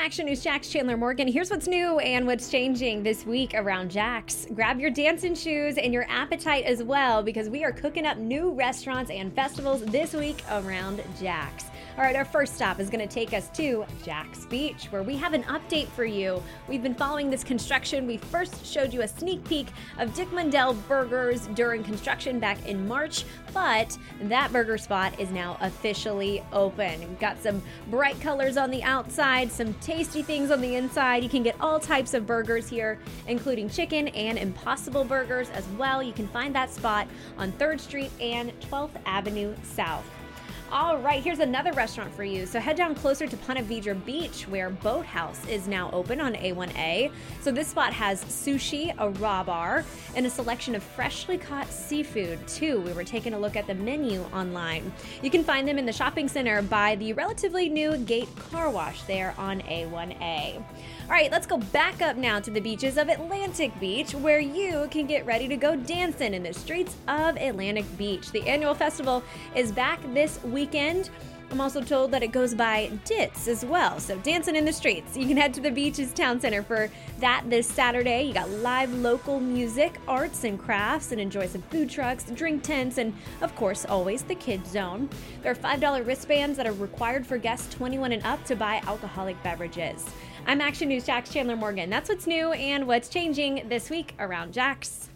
Action News Jax Chandler Morgan. Here's what's new and what's changing this week around Jax. Grab your dancing shoes and your appetite as well, because we are cooking up new restaurants and festivals this week around Jax. All right, our first stop is going to take us to Jax Beach, where we have an update for you. We've been following this construction. We first showed you a sneak peek of Dick Mundell Burgers during construction back in March, but that burger spot is now officially open. We've got some bright colors on the outside, some tasty things on the inside. You can get all types of burgers here, including chicken and Impossible Burgers as well. You can find that spot on 3rd Street and 12th Avenue South. All right, here's another restaurant for you. So head down closer to Ponte Vedra Beach, where Boathouse is now open on A1A. So this spot has sushi, a raw bar, and a selection of freshly caught seafood, too. We were taking a look at the menu online. You can find them in the shopping center by the relatively new Gate Car Wash there on A1A. All right, let's go back up now to the beaches of Atlantic Beach, where you can get ready to go dancing in the streets of Atlantic Beach. The annual festival is back this weekend. I'm also told that it goes by DITS as well, so dancing in the streets. You can head to the beach's town center for that this Saturday. You got live local music, arts and crafts, and enjoy some food trucks, drink tents, and of course, always the kids zone. There are $5 wristbands that are required for guests 21 and up to buy alcoholic beverages. I'm Action News Jax Chandler Morgan. That's what's new and what's changing this week around Jax.